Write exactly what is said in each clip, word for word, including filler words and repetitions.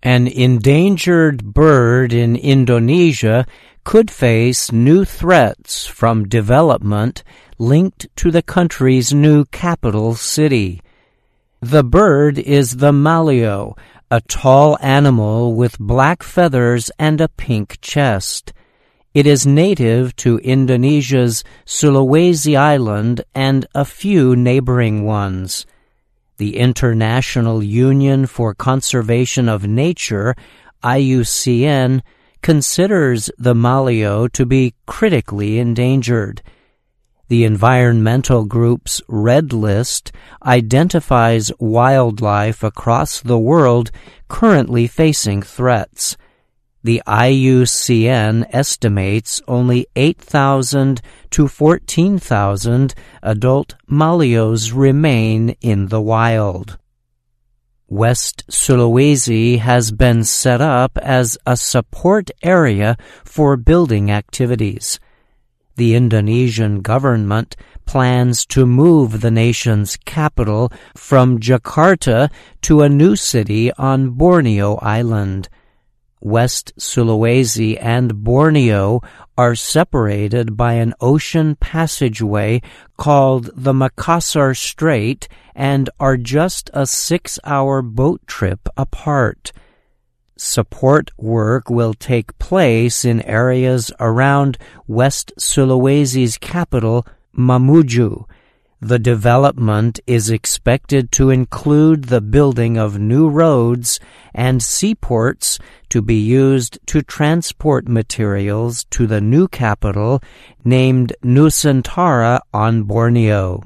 An endangered bird in Indonesia could face new threats from development linked to the country's new capital city. The bird is the maleo, a tall animal with black feathers and a pink chest. It is native to Indonesia's Sulawesi Island and a few neighboring ones. The International Union for Conservation of Nature, I U C N, considers the maleo to be critically endangered. The environmental group's Red List identifies wildlife across the world currently facing threats. The I U C N estimates only eight thousand to fourteen thousand adult maleos remain in the wild. West Sulawesi has been set up as a support area for building activities. The Indonesian government plans to move the nation's capital from Jakarta to a new city on Borneo Island. West Sulawesi and Borneo are separated by an ocean passageway called the Makassar Strait and are just a six-hour boat trip apart. Support work will take place in areas around West Sulawesi's capital, Mamuju. The development is expected to include the building of new roads and seaports to be used to transport materials to the new capital named Nusantara on Borneo.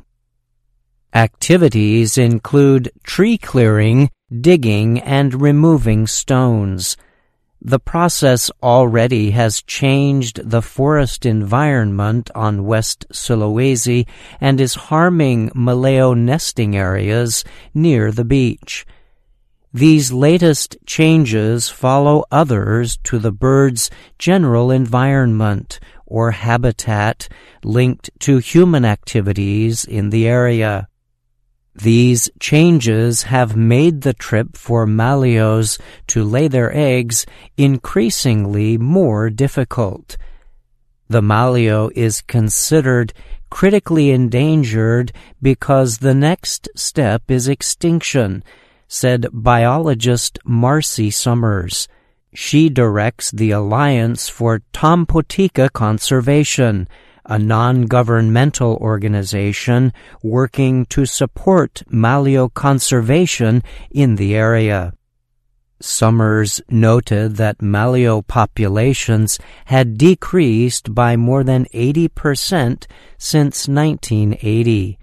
Activities include tree clearing, digging, and removing stones. The process already has changed the forest environment on West Sulawesi and is harming maleo nesting areas near the beach. These latest changes follow others to the bird's general environment or habitat linked to human activities in the area. These changes have made the trip for maleos to lay their eggs increasingly more difficult. The maleo is considered critically endangered because the next step is extinction, said biologist Marcy Summers. She directs the Alliance for Tompotika Conservation, a non-governmental organization working to support maleo conservation in the area. Summers noted that maleo populations had decreased by more than eighty percent since nineteen eighty.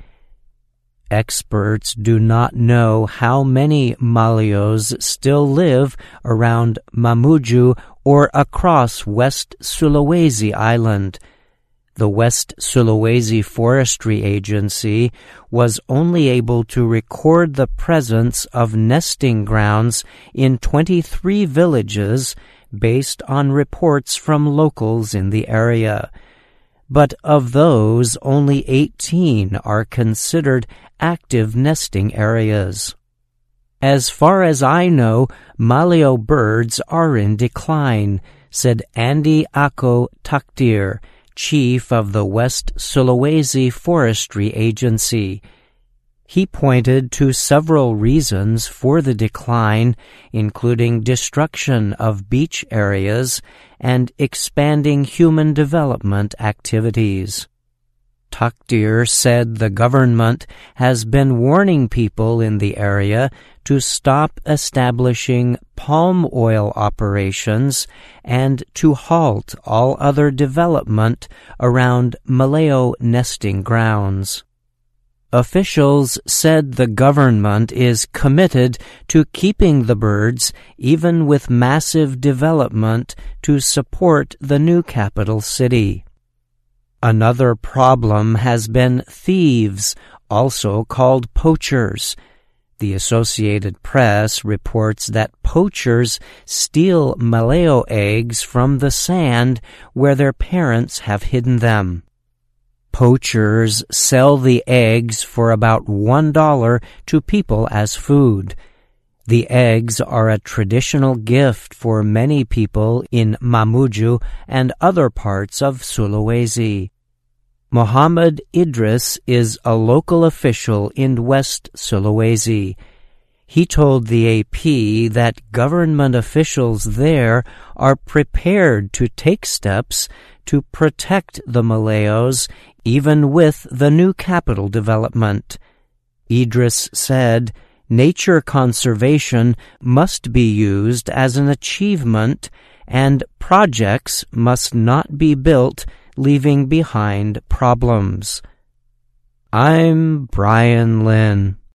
Experts do not know how many maleos still live around Mamuju or across West Sulawesi Island. The West Sulawesi Forestry Agency was only able to record the presence of nesting grounds in twenty-three villages based on reports from locals in the area. But of those, only eighteen are considered active nesting areas. As far as I know, maleo birds are in decline, said Andy Ako Takdir, chief of the West Sulawesi Forestry Agency. He pointed to several reasons for the decline, including destruction of beach areas and expanding human development activities. Takdir said the government has been warning people in the area to stop establishing palm oil operations and to halt all other development around maleo nesting grounds. Officials said the government is committed to keeping the birds even with massive development to support the new capital city. Another problem has been thieves, also called poachers. The Associated Press reports that poachers steal maleo eggs from the sand where their parents have hidden them. Poachers sell the eggs for about one dollar to people as food. The eggs are a traditional gift for many people in Mamuju and other parts of Sulawesi. Muhammad Idris is a local official in West Sulawesi. He told the A P that government officials there are prepared to take steps to protect the Malaos even with the new capital development. Idris said, "Nature conservation must be used as an achievement and projects must not be built leaving behind problems." I'm Brian Lynn.